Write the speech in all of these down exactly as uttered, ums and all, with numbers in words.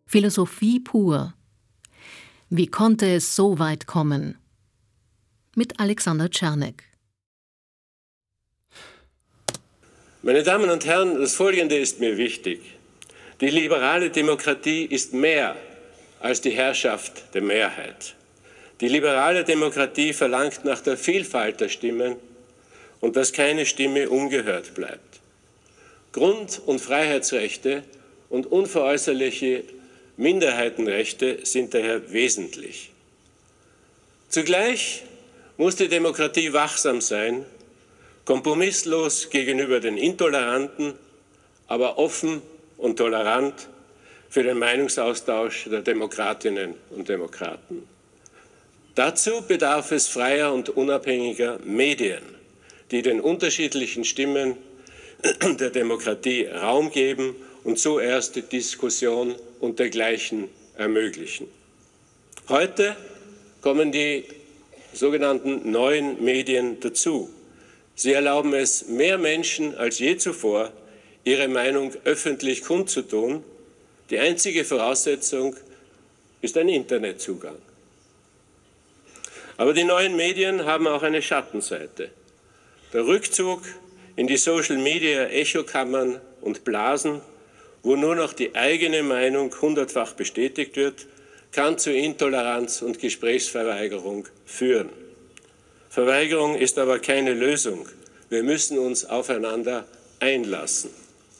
Philosophie pur. Wie konnte es so weit kommen? Mit Alexander Czernek. Meine Damen und Herren, das Folgende ist mir wichtig. Die liberale Demokratie ist mehr als die Herrschaft der Mehrheit. Die liberale Demokratie verlangt nach der Vielfalt der Stimmen und dass keine Stimme ungehört bleibt. Grund- und Freiheitsrechte und unveräußerliche Minderheitenrechte sind daher wesentlich. Zugleich muss die Demokratie wachsam sein, kompromisslos gegenüber den Intoleranten, aber offen und tolerant für den Meinungsaustausch der Demokratinnen und Demokraten. Dazu bedarf es freier und unabhängiger Medien, die den unterschiedlichen Stimmen der Demokratie Raum geben und so erst die Diskussion und dergleichen ermöglichen. Heute kommen die sogenannten neuen Medien dazu. Sie erlauben es mehr Menschen als je zuvor, ihre Meinung öffentlich kundzutun. Die einzige Voraussetzung ist ein Internetzugang. Aber die neuen Medien haben auch eine Schattenseite. Der Rückzug in die Social-Media-Echokammern und Blasen, wo nur noch die eigene Meinung hundertfach bestätigt wird, kann zu Intoleranz und Gesprächsverweigerung führen. Verweigerung ist aber keine Lösung. Wir müssen uns aufeinander einlassen.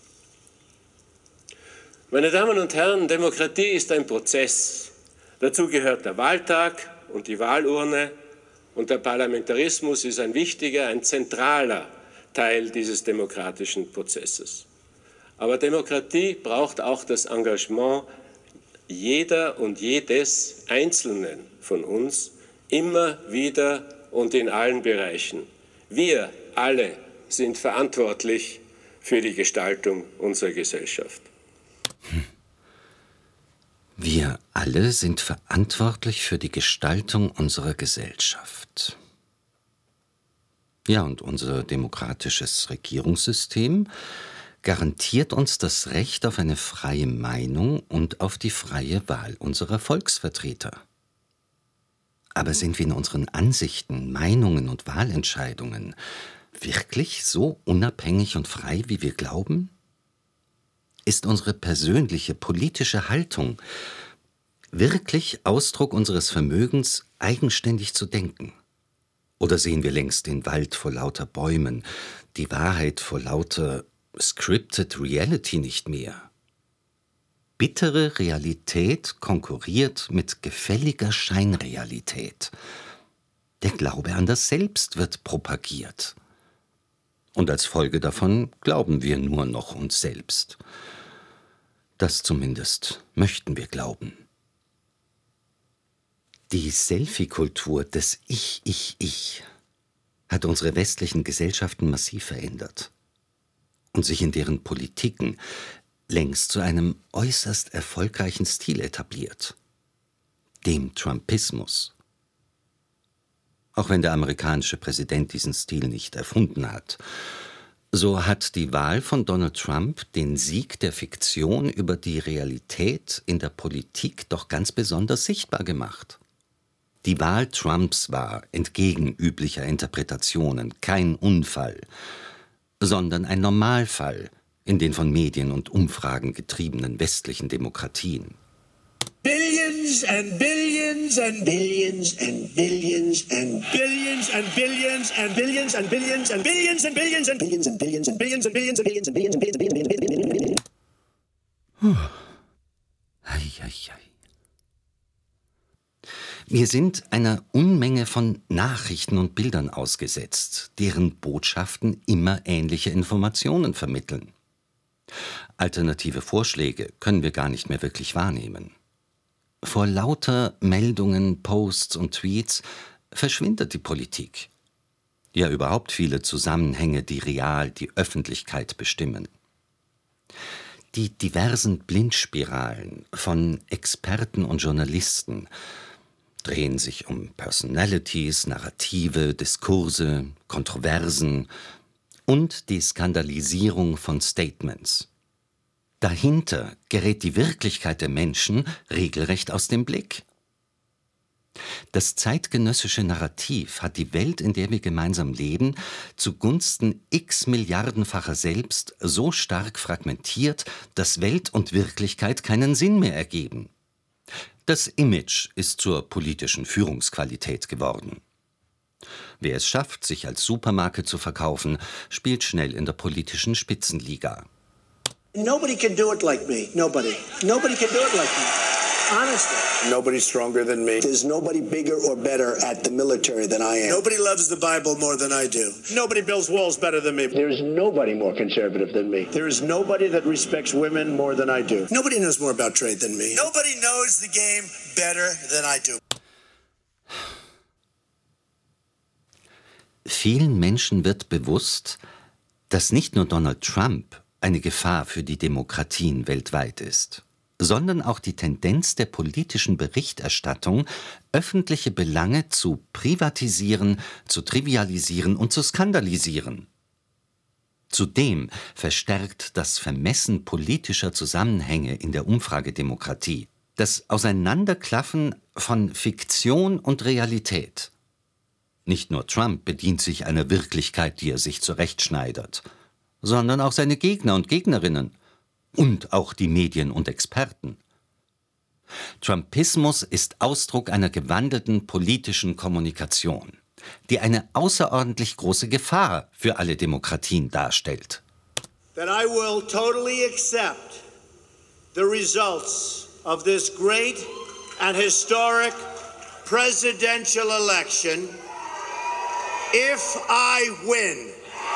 Meine Damen und Herren, Demokratie ist ein Prozess. Dazu gehört der Wahltag und die Wahlurne, und der Parlamentarismus ist ein wichtiger, ein zentraler Teil dieses demokratischen Prozesses. Aber Demokratie braucht auch das Engagement jeder und jedes Einzelnen von uns, immer wieder und in allen Bereichen. Wir alle sind verantwortlich für die Gestaltung unserer Gesellschaft. Wir alle sind verantwortlich für die Gestaltung unserer Gesellschaft. Ja, und unser demokratisches Regierungssystem garantiert uns das Recht auf eine freie Meinung und auf die freie Wahl unserer Volksvertreter. Aber sind wir in unseren Ansichten, Meinungen und Wahlentscheidungen wirklich so unabhängig und frei, wie wir glauben? Ist unsere persönliche politische Haltung wirklich Ausdruck unseres Vermögens, eigenständig zu denken? Oder sehen wir längst den Wald vor lauter Bäumen, die Wahrheit vor lauter scripted Reality nicht mehr? Bittere Realität konkurriert mit gefälliger Scheinrealität. Der Glaube an das Selbst wird propagiert. Und als Folge davon glauben wir nur noch uns selbst. Das zumindest möchten wir glauben. Die Selfie-Kultur des Ich, Ich, Ich hat unsere westlichen Gesellschaften massiv verändert und sich in deren Politiken längst zu einem äußerst erfolgreichen Stil etabliert, dem Trumpismus. Auch wenn der amerikanische Präsident diesen Stil nicht erfunden hat, so hat die Wahl von Donald Trump den Sieg der Fiktion über die Realität in der Politik doch ganz besonders sichtbar gemacht. Die Wahl Trumps war, entgegen üblicher Interpretationen, kein Unfall, sondern ein Normalfall in den von Medien und Umfragen getriebenen westlichen Demokratien. Billions and billions and billions and billions and billions and billions and billions and billions and billions and billions and billions and billions and billions and billions and billions and billions and billions and billions. Ei, ei, ei. Wir sind einer Unmenge von Nachrichten und Bildern ausgesetzt, deren Botschaften immer ähnliche Informationen vermitteln. Alternative Vorschläge können wir gar nicht mehr wirklich wahrnehmen. Vor lauter Meldungen, Posts und Tweets verschwindet die Politik. Ja, überhaupt viele Zusammenhänge, die real die Öffentlichkeit bestimmen. Die diversen Blindspiralen von Experten und Journalisten drehen sich um Personalities, Narrative, Diskurse, Kontroversen und die Skandalisierung von Statements. Dahinter gerät die Wirklichkeit der Menschen regelrecht aus dem Blick. Das zeitgenössische Narrativ hat die Welt, in der wir gemeinsam leben, zugunsten x Milliardenfacher selbst so stark fragmentiert, dass Welt und Wirklichkeit keinen Sinn mehr ergeben. Das Image ist zur politischen Führungsqualität geworden. Wer es schafft, sich als Supermarke zu verkaufen, spielt schnell in der politischen Spitzenliga. Nobody can do it like me. Nobody. Nobody can do it like me. Honestly. Nobody's stronger than me. There's nobody bigger or better at the military than I am. Nobody loves the Bible more than I do. Nobody builds walls better than me. There's nobody more conservative than me. There is nobody that respects women more than I do. Nobody knows more about trade than me. Nobody knows the game better than I do. Vielen Menschen wird bewusst, dass nicht nur Donald Trump eine Gefahr für die Demokratien weltweit ist, sondern auch die Tendenz der politischen Berichterstattung, öffentliche Belange zu privatisieren, zu trivialisieren und zu skandalisieren. Zudem verstärkt das Vermessen politischer Zusammenhänge in der Umfragedemokratie das Auseinanderklaffen von Fiktion und Realität. Nicht nur Trump bedient sich einer Wirklichkeit, die er sich zurechtschneidert, sondern auch seine Gegner und Gegnerinnen und auch die Medien und Experten. Trumpismus ist Ausdruck einer gewandelten politischen Kommunikation, die eine außerordentlich große Gefahr für alle Demokratien darstellt. That I will totally accept the results of this great and historic presidential election if I win.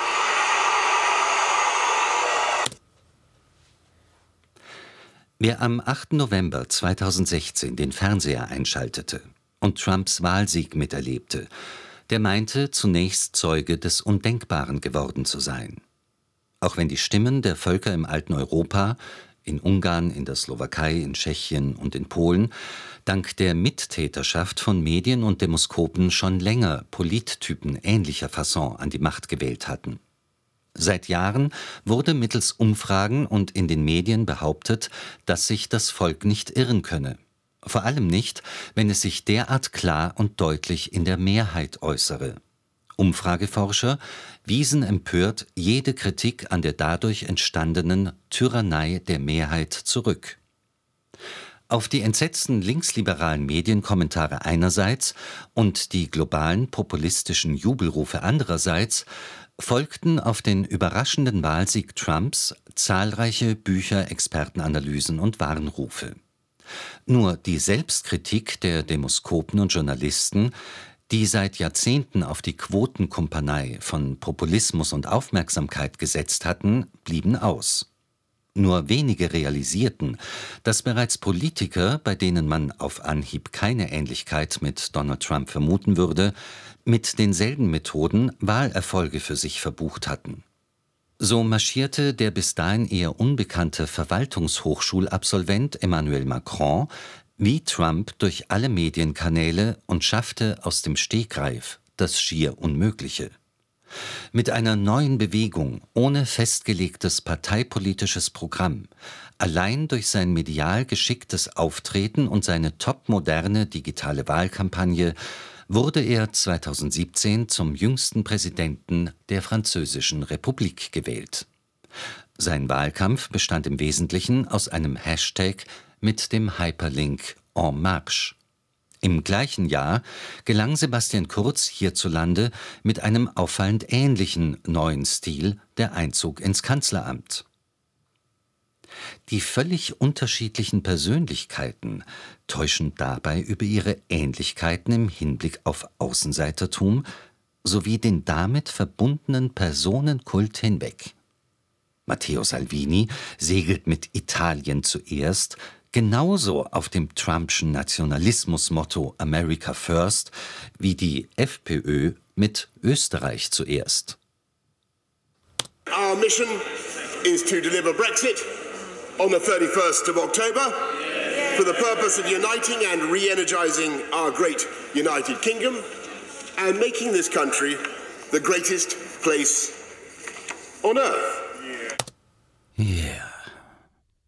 Wer am achten November zweitausendsechzehn den Fernseher einschaltete und Trumps Wahlsieg miterlebte, der meinte, zunächst Zeuge des Undenkbaren geworden zu sein. Auch wenn die Stimmen der Völker im alten Europa, in Ungarn, in der Slowakei, in Tschechien und in Polen, dank der Mittäterschaft von Medien und Demoskopen schon länger Polittypen ähnlicher Fasson an die Macht gewählt hatten. Seit Jahren wurde mittels Umfragen und in den Medien behauptet, dass sich das Volk nicht irren könne. Vor allem nicht, wenn es sich derart klar und deutlich in der Mehrheit äußere. Umfrageforscher wiesen empört jede Kritik an der dadurch entstandenen Tyrannei der Mehrheit zurück. Auf die entsetzten linksliberalen Medienkommentare einerseits und die globalen populistischen Jubelrufe andererseits folgten auf den überraschenden Wahlsieg Trumps zahlreiche Bücher, Expertenanalysen und Warnrufe. Nur die Selbstkritik der Demoskopen und Journalisten, die seit Jahrzehnten auf die Quotenkumpanei von Populismus und Aufmerksamkeit gesetzt hatten, blieben aus. Nur wenige realisierten, dass bereits Politiker, bei denen man auf Anhieb keine Ähnlichkeit mit Donald Trump vermuten würde, mit denselben Methoden Wahlerfolge für sich verbucht hatten. So marschierte der bis dahin eher unbekannte Verwaltungshochschulabsolvent Emmanuel Macron wie Trump durch alle Medienkanäle und schaffte aus dem Stegreif das schier Unmögliche. Mit einer neuen Bewegung, ohne festgelegtes parteipolitisches Programm, allein durch sein medial geschicktes Auftreten und seine topmoderne digitale Wahlkampagne wurde er zweitausendsiebzehn zum jüngsten Präsidenten der Französischen Republik gewählt. Sein Wahlkampf bestand im Wesentlichen aus einem Hashtag mit dem Hyperlink En Marche. Im gleichen Jahr gelang Sebastian Kurz hierzulande mit einem auffallend ähnlichen neuen Stil der Einzug ins Kanzleramt. Die völlig unterschiedlichen Persönlichkeiten täuschen dabei über ihre Ähnlichkeiten im Hinblick auf Außenseitertum sowie den damit verbundenen Personenkult hinweg. Matteo Salvini segelt mit Italien zuerst, genauso auf dem Trumpschen Nationalismusmotto America First wie die FPÖ mit Österreich zuerst. Our mission is to deliver Brexit on the thirty-first of October for the purpose of uniting and re-energizing our great United Kingdom and making this country the greatest place on earth. Ja. Yeah.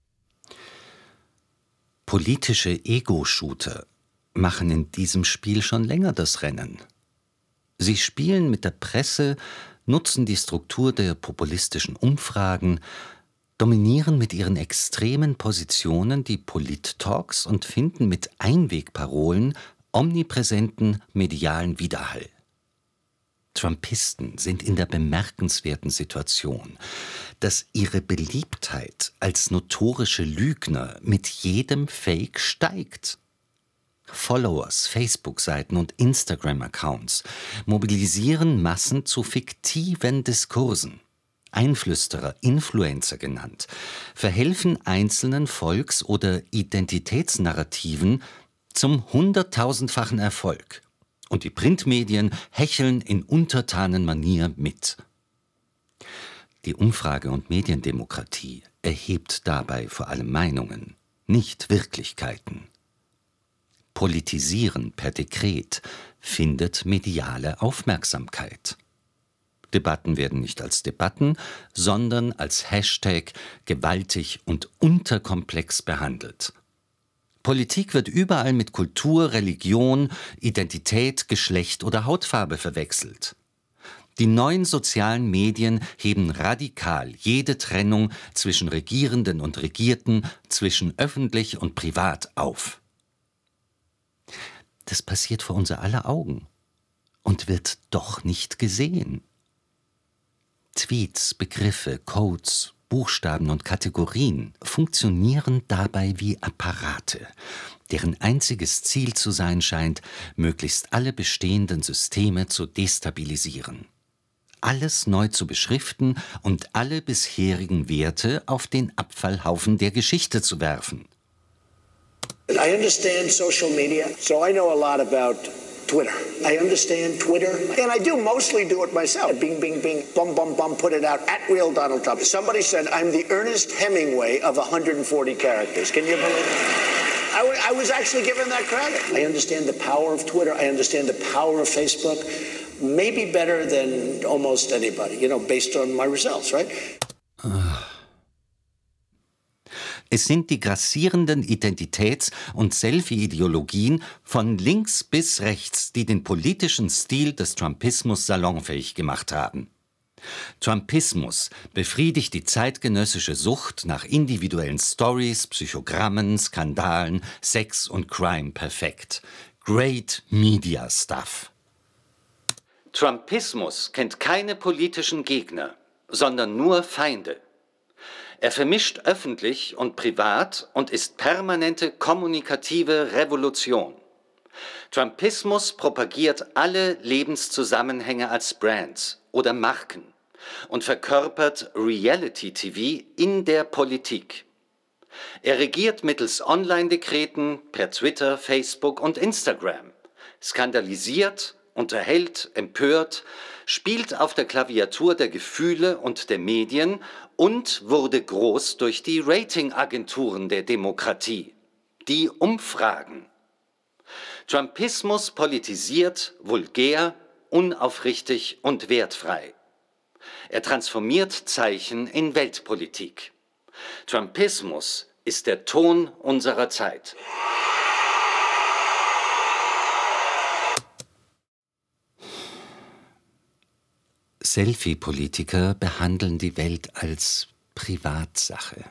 Politische Ego-Shooter machen in diesem Spiel schon länger das Rennen. Sie spielen mit der Presse, nutzen die Struktur der populistischen Umfragen, dominieren mit ihren extremen Positionen die Polit-Talks und finden mit Einwegparolen omnipräsenten medialen Widerhall. Trumpisten sind in der bemerkenswerten Situation, dass ihre Beliebtheit als notorische Lügner mit jedem Fake steigt. Followers, Facebook-Seiten und Instagram-Accounts mobilisieren Massen zu fiktiven Diskursen. Einflüsterer, Influencer genannt, verhelfen einzelnen Volks- oder Identitätsnarrativen zum hunderttausendfachen Erfolg. Und die Printmedien hecheln in Untertanenmanier mit. Die Umfrage- und Mediendemokratie erhebt dabei vor allem Meinungen, nicht Wirklichkeiten. Politisieren per Dekret findet mediale Aufmerksamkeit. Debatten werden nicht als Debatten, sondern als Hashtag gewaltig und unterkomplex behandelt. Politik wird überall mit Kultur, Religion, Identität, Geschlecht oder Hautfarbe verwechselt. Die neuen sozialen Medien heben radikal jede Trennung zwischen Regierenden und Regierten, zwischen öffentlich und privat auf. Das passiert vor unser aller Augen und wird doch nicht gesehen. Tweets, Begriffe, Codes, Buchstaben und Kategorien funktionieren dabei wie Apparate, deren einziges Ziel zu sein scheint, möglichst alle bestehenden Systeme zu destabilisieren. Alles neu zu beschriften und alle bisherigen Werte auf den Abfallhaufen der Geschichte zu werfen. I understand social media, so I know a lot about Twitter. I understand Twitter, and I do mostly do it myself. Bing, bing, bing, bum, bum, bum, put it out, at real Donald Trump. Somebody said I'm the Ernest Hemingway of one hundred forty characters. Can you believe it? I, w- I was actually given that credit. I understand the power of Twitter. I understand the power of Facebook. Maybe better than almost anybody, you know, based on my results, right? Es sind die grassierenden Identitäts- und Selfie-Ideologien von links bis rechts, die den politischen Stil des Trumpismus salonfähig gemacht haben. Trumpismus befriedigt die zeitgenössische Sucht nach individuellen Stories, Psychogrammen, Skandalen, Sex und Crime perfekt. Great Media Stuff. Trumpismus kennt keine politischen Gegner, sondern nur Feinde. Er vermischt öffentlich und privat und ist permanente kommunikative Revolution. Trumpismus propagiert alle Lebenszusammenhänge als Brands oder Marken und verkörpert Reality-T V in der Politik. Er regiert mittels Online-Dekreten per Twitter, Facebook und Instagram, skandalisiert, unterhält, empört, spielt auf der Klaviatur der Gefühle und der Medien und wurde groß durch die Ratingagenturen der Demokratie, die Umfragen. Trumpismus politisiert, vulgär, unaufrichtig und wertfrei. Er transformiert Zeichen in Weltpolitik. Trumpismus ist der Ton unserer Zeit. Selfie-Politiker behandeln die Welt als Privatsache.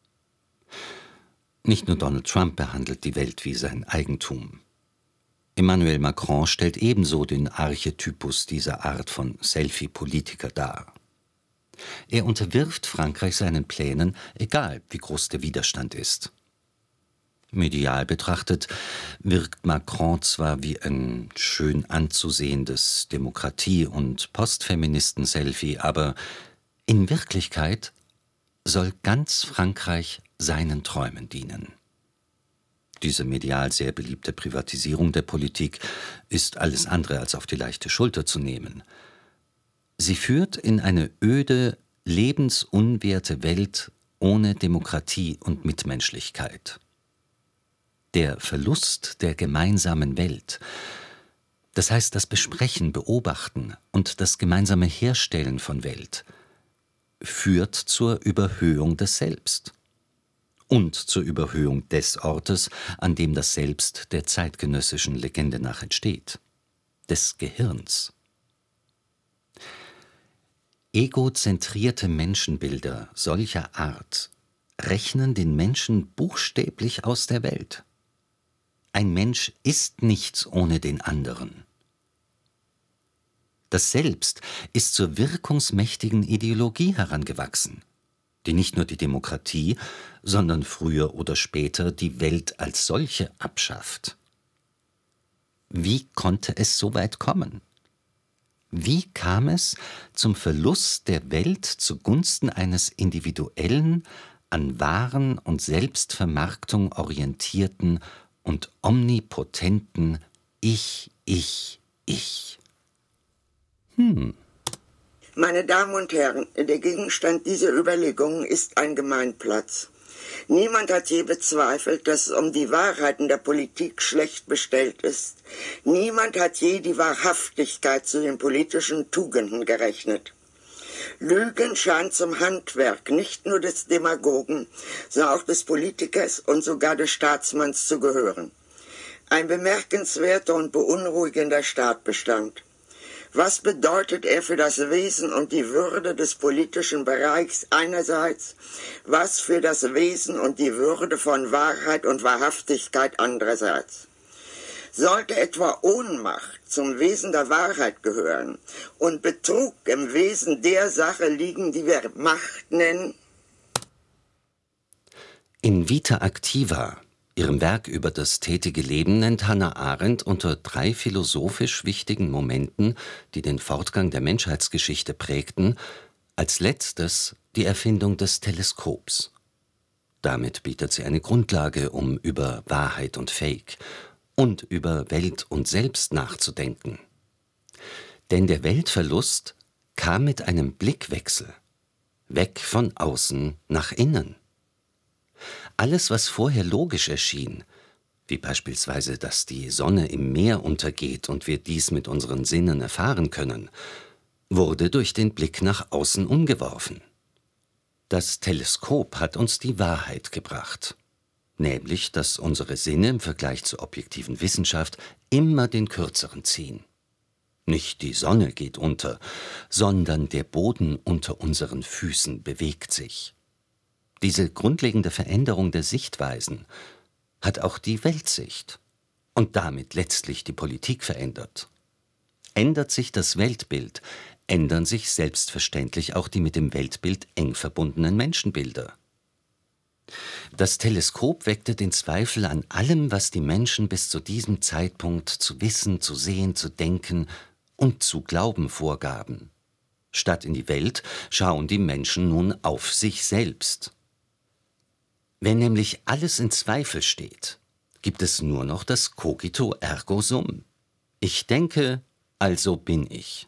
Nicht nur Donald Trump behandelt die Welt wie sein Eigentum. Emmanuel Macron stellt ebenso den Archetypus dieser Art von Selfie-Politiker dar. Er unterwirft Frankreich seinen Plänen, egal wie groß der Widerstand ist. Medial betrachtet wirkt Macron zwar wie ein schön anzusehendes Demokratie- und Postfeministen-Selfie, aber in Wirklichkeit soll ganz Frankreich seinen Träumen dienen. Diese medial sehr beliebte Privatisierung der Politik ist alles andere als auf die leichte Schulter zu nehmen. Sie führt in eine öde, lebensunwerte Welt ohne Demokratie und Mitmenschlichkeit. Der Verlust der gemeinsamen Welt, das heißt das Besprechen, Beobachten und das gemeinsame Herstellen von Welt, führt zur Überhöhung des Selbst. und zur Überhöhung des Ortes, an dem das Selbst der zeitgenössischen Legende nach entsteht, des Gehirns. Egozentrierte Menschenbilder solcher Art rechnen den Menschen buchstäblich aus der Welt. Ein Mensch ist nichts ohne den anderen. Das Selbst ist zur wirkungsmächtigen Ideologie herangewachsen, die nicht nur die Demokratie, sondern früher oder später die Welt als solche abschafft. Wie konnte es so weit kommen? Wie kam es zum Verlust der Welt zugunsten eines individuellen, an Waren und Selbstvermarktung orientierten und omnipotenten Ich, Ich, Ich? Hm. Meine Damen und Herren, der Gegenstand dieser Überlegungen ist ein Gemeinplatz. Niemand hat je bezweifelt, dass es um die Wahrheiten der Politik schlecht bestellt ist. Niemand hat je die Wahrhaftigkeit zu den politischen Tugenden gerechnet. Lügen scheint zum Handwerk nicht nur des Demagogen, sondern auch des Politikers und sogar des Staatsmanns zu gehören. Ein bemerkenswerter und beunruhigender Tatbestand. Was bedeutet er für das Wesen und die Würde des politischen Bereichs einerseits, was für das Wesen und die Würde von Wahrheit und Wahrhaftigkeit andererseits? Sollte etwa Ohnmacht zum Wesen der Wahrheit gehören und Betrug im Wesen der Sache liegen, die wir Macht nennen? In Vita Activa, ihrem Werk über das tätige Leben, nennt Hannah Arendt unter drei philosophisch wichtigen Momenten, die den Fortgang der Menschheitsgeschichte prägten, als letztes die Erfindung des Teleskops. Damit bietet sie eine Grundlage, um über Wahrheit und Fake und über Welt und Selbst nachzudenken. Denn der Weltverlust kam mit einem Blickwechsel, weg von außen nach innen. Alles, was vorher logisch erschien, wie beispielsweise, dass die Sonne im Meer untergeht und wir dies mit unseren Sinnen erfahren können, wurde durch den Blick nach außen umgeworfen. Das Teleskop hat uns die Wahrheit gebracht, nämlich, dass unsere Sinne im Vergleich zur objektiven Wissenschaft immer den kürzeren ziehen. Nicht die Sonne geht unter, sondern der Boden unter unseren Füßen bewegt sich. Diese grundlegende Veränderung der Sichtweisen hat auch die Weltsicht und damit letztlich die Politik verändert. Ändert sich das Weltbild, ändern sich selbstverständlich auch die mit dem Weltbild eng verbundenen Menschenbilder. Das Teleskop weckte den Zweifel an allem, was die Menschen bis zu diesem Zeitpunkt zu wissen, zu sehen, zu denken und zu glauben vorgaben. Statt in die Welt schauen die Menschen nun auf sich selbst. Wenn nämlich alles in Zweifel steht, gibt es nur noch das Cogito ergo sum. Ich denke, also bin ich.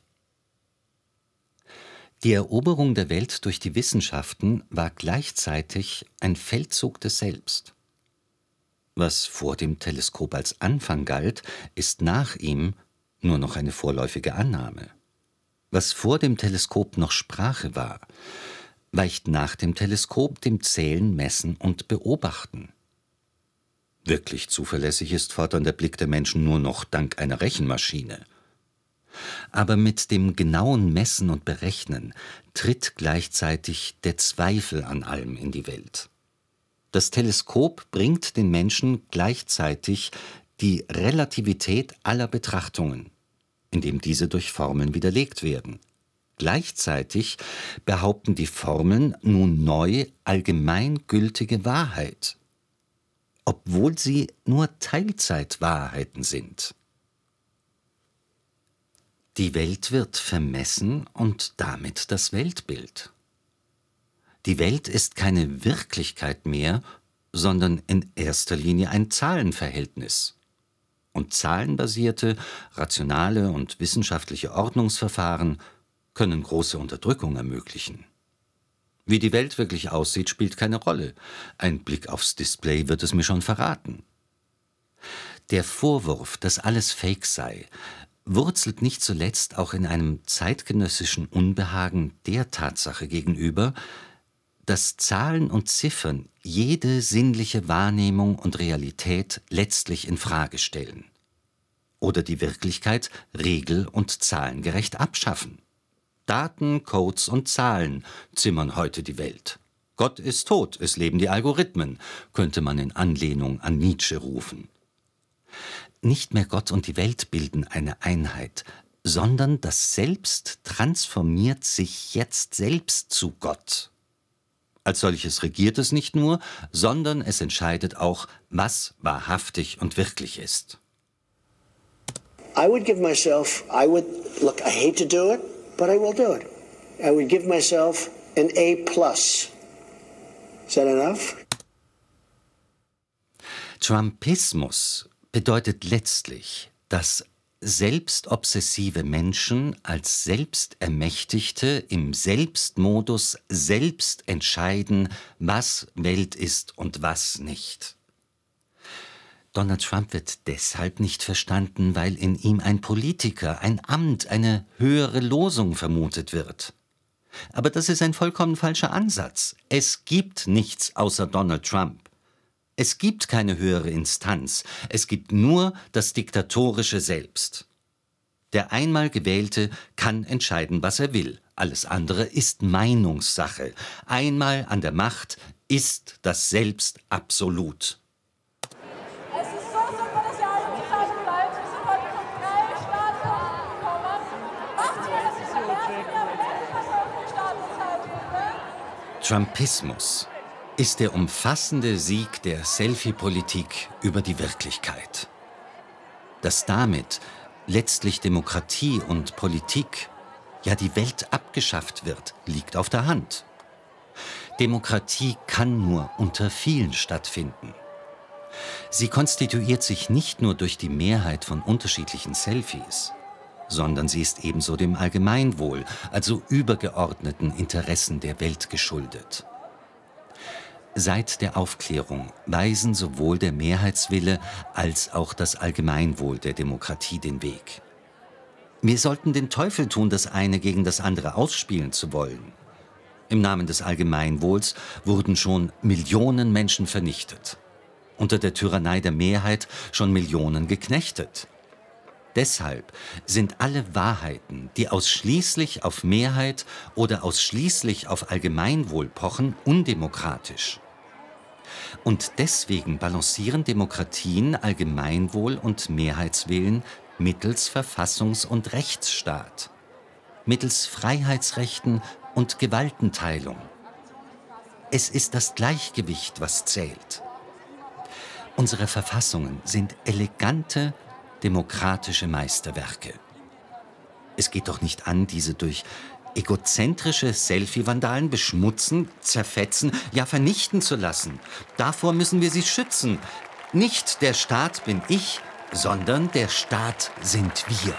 Die Eroberung der Welt durch die Wissenschaften war gleichzeitig ein Feldzug des Selbst. Was vor dem Teleskop als Anfang galt, ist nach ihm nur noch eine vorläufige Annahme. Was vor dem Teleskop noch Sprache war, weicht nach dem Teleskop dem Zählen, Messen und Beobachten. Wirklich zuverlässig ist fortan der Blick der Menschen nur noch dank einer Rechenmaschine. Aber mit dem genauen Messen und Berechnen tritt gleichzeitig der Zweifel an allem in die Welt. Das Teleskop bringt den Menschen gleichzeitig die Relativität aller Betrachtungen, indem diese durch Formeln widerlegt werden. Gleichzeitig behaupten die Formeln nun neu allgemeingültige Wahrheit, obwohl sie nur Teilzeitwahrheiten sind. Die Welt wird vermessen und damit das Weltbild. Die Welt ist keine Wirklichkeit mehr, sondern in erster Linie ein Zahlenverhältnis. Und zahlenbasierte, rationale und wissenschaftliche Ordnungsverfahren können große Unterdrückung ermöglichen. Wie die Welt wirklich aussieht, spielt keine Rolle. Ein Blick aufs Display wird es mir schon verraten. Der Vorwurf, dass alles Fake sei, wurzelt nicht zuletzt auch in einem zeitgenössischen Unbehagen der Tatsache gegenüber, dass Zahlen und Ziffern jede sinnliche Wahrnehmung und Realität letztlich in Frage stellen oder die Wirklichkeit regel- und zahlengerecht abschaffen. Daten, Codes und Zahlen zimmern heute die Welt. Gott ist tot, es leben die Algorithmen, könnte man in Anlehnung an Nietzsche rufen. Nicht mehr Gott und die Welt bilden eine Einheit, sondern das Selbst transformiert sich jetzt selbst zu Gott. Als solches regiert es nicht nur, sondern es entscheidet auch, was wahrhaftig und wirklich ist. I would give myself, I would, look, I hate to do it, but I will do it. I would give myself an A plus. Is that enough? Trumpismus bedeutet letztlich, dass selbstobsessive Menschen als Selbstermächtigte im Selbstmodus selbst entscheiden, was Welt ist und was nicht. Donald Trump wird deshalb nicht verstanden, weil in ihm ein Politiker, ein Amt, eine höhere Losung vermutet wird. Aber das ist ein vollkommen falscher Ansatz. Es gibt nichts außer Donald Trump. Es gibt keine höhere Instanz, es gibt nur das diktatorische Selbst. Der einmal Gewählte kann entscheiden, was er will. Alles andere ist Meinungssache. Einmal an der Macht ist das Selbst absolut. Es ist so super, dass ihr alle zusammen bleibt. Wir sind heute von drei Staaten gekommen. Macht's mir, dass ich so mehr für die amerikanische Staatenzeit gebe. Trumpismus ist der umfassende Sieg der Selfie-Politik über die Wirklichkeit. Dass damit letztlich Demokratie und Politik, ja die Welt abgeschafft wird, liegt auf der Hand. Demokratie kann nur unter vielen stattfinden. Sie konstituiert sich nicht nur durch die Mehrheit von unterschiedlichen Selfies, sondern sie ist ebenso dem Allgemeinwohl, also übergeordneten Interessen der Welt geschuldet. Seit der Aufklärung weisen sowohl der Mehrheitswille als auch das Allgemeinwohl der Demokratie den Weg. Wir sollten den Teufel tun, das eine gegen das andere ausspielen zu wollen. Im Namen des Allgemeinwohls wurden schon Millionen Menschen vernichtet. Unter der Tyrannei der Mehrheit schon Millionen geknechtet. Deshalb sind alle Wahrheiten, die ausschließlich auf Mehrheit oder ausschließlich auf Allgemeinwohl pochen, undemokratisch. Und deswegen balancieren Demokratien Allgemeinwohl und Mehrheitswillen mittels Verfassungs- und Rechtsstaat, mittels Freiheitsrechten und Gewaltenteilung. Es ist das Gleichgewicht, was zählt. Unsere Verfassungen sind elegante, demokratische Meisterwerke. Es geht doch nicht an, diese durch egozentrische Selfie-Vandalen beschmutzen, zerfetzen, ja vernichten zu lassen. Davor müssen wir sie schützen. Nicht der Staat bin ich, sondern der Staat sind wir.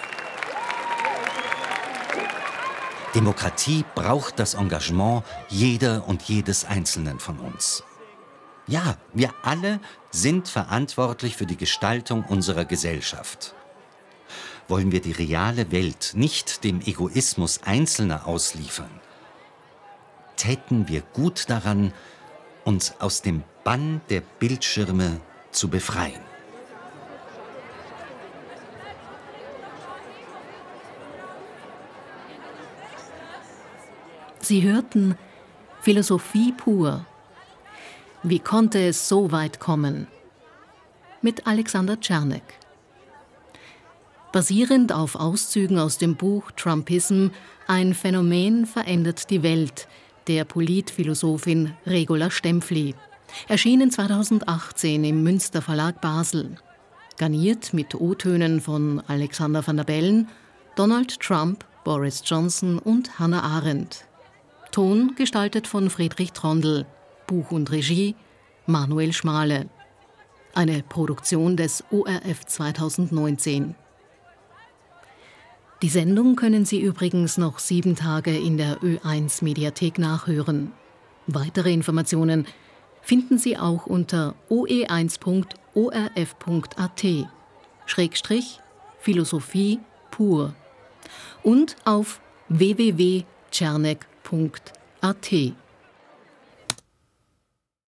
Demokratie braucht das Engagement jeder und jedes Einzelnen von uns. Ja, wir alle sind verantwortlich für die Gestaltung unserer Gesellschaft. Wollen wir die reale Welt nicht dem Egoismus Einzelner ausliefern, täten wir gut daran, uns aus dem Bann der Bildschirme zu befreien. Sie hörten Philosophie pur. Wie konnte es so weit kommen? Mit Alexander Czernek. Basierend auf Auszügen aus dem Buch Trumpism, ein Phänomen verändert die Welt, der Politphilosophin Regula Stempfli. Erschienen zweitausendachtzehn im Münster Verlag Basel. Garniert mit O-Tönen von Alexander van der Bellen, Donald Trump, Boris Johnson und Hannah Arendt. Ton gestaltet von Friedrich Trondl. Buch und Regie Manuel Schmale. Eine Produktion des O R F zweitausendneunzehn. Die Sendung können Sie übrigens noch sieben Tage in der Ö eins Mediathek nachhören. Weitere Informationen finden Sie auch unter o e eins punkt o r f punkt a t Schrägstrich Philosophie pur und auf w w w punkt czernek punkt a t.